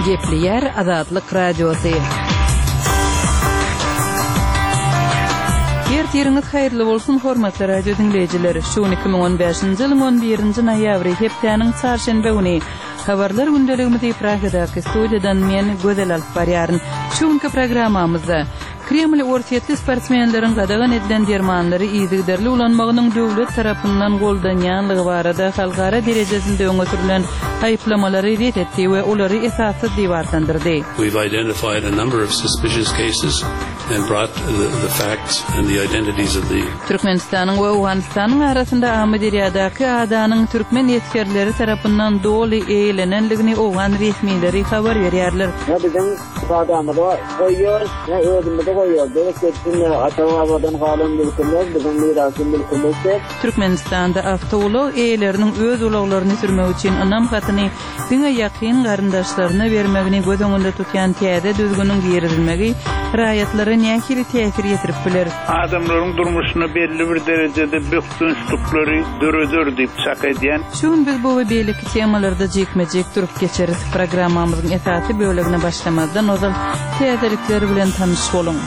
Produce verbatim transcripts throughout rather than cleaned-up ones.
Gepli yer Azatlyk Radiosu. Ýertiňiz haýyrly bolsun hormatly radio dinleýijileri. Şu iki ming on beşinji ýylyň on birinji noýabry hepdeniň çarşembe güni habarlar gündeligimizi Pragadaky studiýadan men Gözel alyp barýaryn. Şuňky programmamyzda Kreml ortiýetli sportsmenleriň gadagan edilen dermanlary ýygyderli ulanmagynyň döwlet tarapyndan goldanýanlygy barada halkara derejesinde öňe sürülen aýyplamary ret etdi we olary esasy diýip artandyrdy. We've identified a number of suspicious cases and brought the, the facts and the identities of the Türkmenistanyň we Awganystanyň arasynda Ahmediyadaky adanyň türkmen ýetkerleri tarapyndan doly eýlenenligini Awgan resmileri habar berýärler. Bizim adamlar oýyor, özümizde oýyor. Bereketli atawadan galan bilkinler, bizim mirasyn bilkinler. Türkmenistanda awtolog eýleriniň öz ulaglaryny sürmek üçin anam hatyny diňe ýakyn garyndaşlaryna bermegini göz öňünde tutýan täze düzgünüň giýerilmegi raýatlary nähili täsir ýetirip biler. Adamlaryň durmuşyna belli bir derejede bökdünçlükleri dörödür diýip çak edýän. Şuň biz bu we beýleki temalarda jekmejek durup geçeriz. Programmamyzyň esasy bölegine başlamazdan ozal täzelikleri bilen tanyş boluň.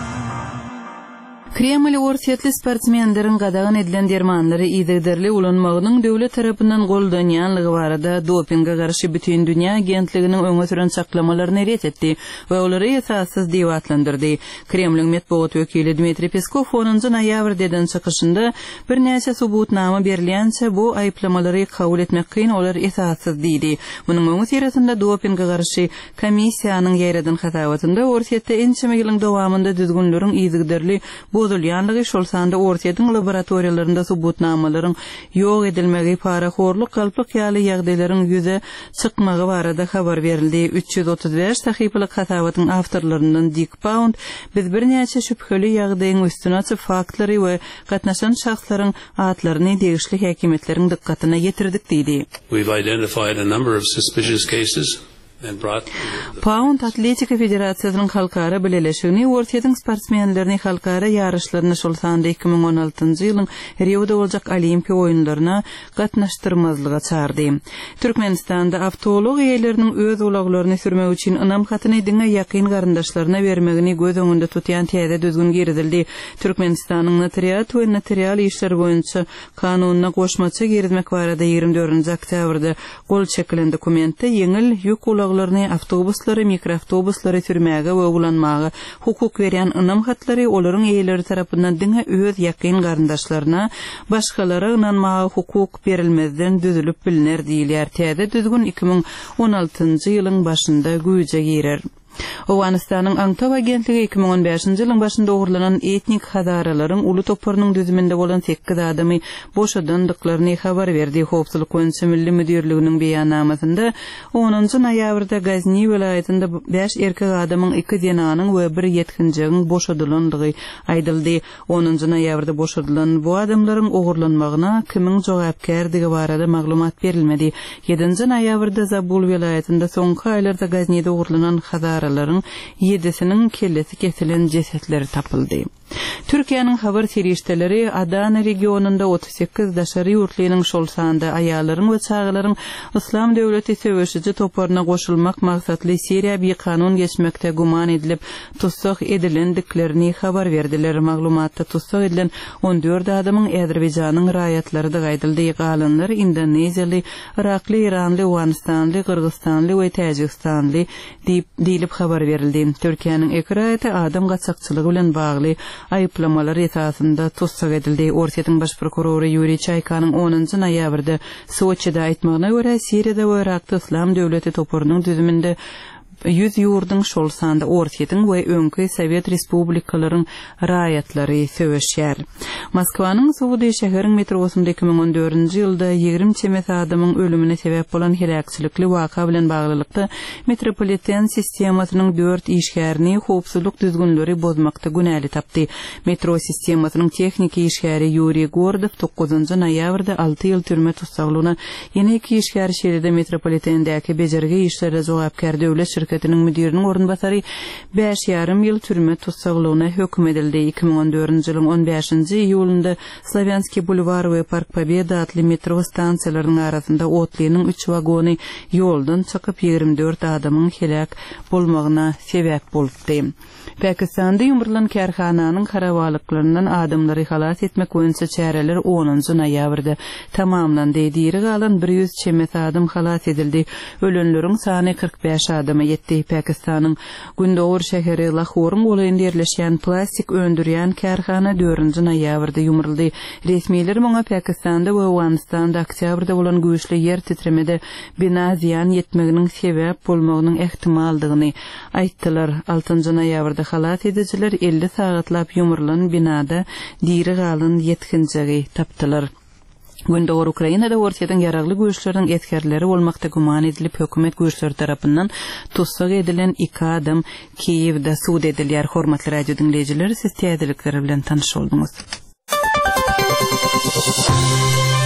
Kreml ortiýetli sportsmenleriň gadagan edilen dermanlary ýygyderli ulanmagynyň döwlet tarapyndan goldanýanlygy barada dopingga garşy bütün dünýä agentliginiň öňe süren çaklamalaryny ret etdi we olary esassız diýip atlandyrdy. Kremliň medeniýet wekili Dmitri Peskov onuncu noýabrdan çykyşynda bir näçe subutnama berilýänse bu aýyplamalary kabul etmek kyn olar esassız diýdi. Munyň öňe sürýärinde dopingga garşy komissiýanyň ýereden hatawatynda ortiýetde ençeme ýylyň dowamında düzgünleriň ýygyderli bozulýanlygy şolsanda ortiýetiň laboratoriýalarynda subutnamalaryň ýok edilmegi paraxorluk galpyk ýaly ýagdaýlaryň ýüze çykmagy barada habar berildi. üç yüz otuz beş sahypalyk hatawatyň awtorlaryndan Dick Pound biz bir näçe şüpheli ýagdaýyň üstüne açyp faktlary we gatnaşan şahslaryň atlaryny degişli häkimetleriň dikkatyna ýetirdik diýdi. We've identified a number of suspicious cases and brought Pound Atletika Federasiýasynyň halkara bileşigini ortiýetiň sportsmenlerini halkara ýarışlaryna şolsanda iki ming on altyncı ýylyň Rio'da boljak Olimpiýa oýunlaryna gatnaşdyrmazlyga çağırdy. Türkmenistanda awtolog eýleriniň öz ulaglaryny sürmek üçin anam hatyny diňe ýakyn garyndaşlaryna bermegini göz öňünde tutýan täze düzgün girdildi. Türkmenistanyň notariat we notarial işler boýunça kanunyna goşmaça girdmek barada ýygrimi dördünji oktýabrda gol çekilen dokumentde ýeňil ýük ulaglaryny awtobuslary, mikroawtobuslary sürmäge we ulanmagy hukuk berýän anam hatlary olaryň eýleri tarapyndan diňe öz ýakyn garyndaşlaryna başgalara ynanmagy hukuk berilmezden düzülüp biliner diýilýär. Täze düzgün iki ming on altyncı ýylyň başynda güýje girer. Awganystanyň Aňtaw agentligi iki ming on beşinji ýylyň başynda ogurlanan etnik hadaralaryň uly toparynyň düzüminde bolan sekiz adamy boşadandyklaryny habar berdi. Howpsuzlyk boýunça milli müdürliginiň beýannamasynda onuncu noýabrda Gazni welaýetinde beş erkek adamyň iki denanyň we bir ýetkinjigiň boşadylandygy aýdyldy. onuncu noýabrda boşadylan bu adamlaryň ogurlanmagyna kimiň jogapkärligi barada maglumat berilmedi. ýedinji noýabrda Zabul welaýetinde soňky aýlarda Gaznide ogurlanan hadar Laryň ýedisiniň kellesi kesilen cesetleri tapyldy. Türkiýanyň habar serişdeleri Adana regionunda otuz sekiz daşary ýurtlynyň şolsanda aýallaryň we çagalaryň Islam döwleti söwüşiji toparyna goşulmak maksatly seriýa bir kanun geçmekde guman edilip tutsak edilendiklerini habar berdiler. Maglumatda tutsak edilen on dört adamyň Azerbaýjanyň raýatlary da gaýdyldy. Galanlar Indoneziýaly, Irakly, Iranly, Awganistanly, Kyrgyzstanly we Täjikistanly diýip habar berildi. Türkiýanyň ekiraýaty adam gaçakçylygy bilen bagly aýyplamalar esasında tutsak edildi. Ortiýetiň baş prokurory Yuriy Çaykanyň onuncu noýabrda Soçyda aýtmagyna görä Siriýada we Irakda Islam döwleti toparynyň düzüminde yüz ýurdun şolsanda ortiýetiň we öňkü Sowet respublikalaryň raýatlary söwüşýär. Moskwanyň Suwdy şäheriň metrosunda iki ming on dördünji ýylda ýigrim çemet adamyň ölümine sebäp bolan helakçylykly waka bilen baglylykda metropoliten sistemasynyň dört işgärini howpsuzlyk düzgünleri bozmakda günäli tapdy. Metro sistemasynyň tehnik işgäri Yuriy Gordow dokuzuncu noýabrda alty ýyl türme tutsaglygyna ýene iki işgäri şeýlede metropolitendäki bejerge işlere jogapkär döwlet şirketiniň müdiriniň orunbasary beş ýarym ýyl türme tutsaglygyna hökm edildi. iki ming on dördünji ýylyň on beşinji iýulynda Slavianski bulwar we Park Pobeda adly metro stansiýalarynyň arasynda otlynyň üç wagony ýoldan çykyp ýigirme dört adamyň helak bolmagyna sebäp bolupdy. Pakistanda ýumurlan kärhananyň karawalyklarynyň adamlary halat etmek boýunça çäreler onunji noýabrda tamamlandy. Diýeri galan bir ýüz çemet adam halat edildi. Ölenleriň sany kırk beş adama ýetdi. Pakistanyň Gundogur şäheri Lahore goýynda ýerleşýän plastik öndürýän kärhana dördünji noýabrda ýumurldy. Resmiler muňa Pakistanda we Awganistanda oktýabrda bolan güýçli ýer titremede bina ziýan ýetmeginiň sebäp bolmagynyň ehtimaldygyny aýtdylar. altynji noýabrda halat edijiler elli sagatlap ýumurlan binada diýeri galan ýetkinjigi tapdylar. Gündoğur Ukrainada ortadan yaraglı güýçleriň etkerleri bolmakda guman edilip hökümet güýçleri tarapyndan tutsak edilen iki adam Kiýewde suud edilýär. Hormatly radio dinleýijiler, siz täzelikleri bilen tanyş boldunuz.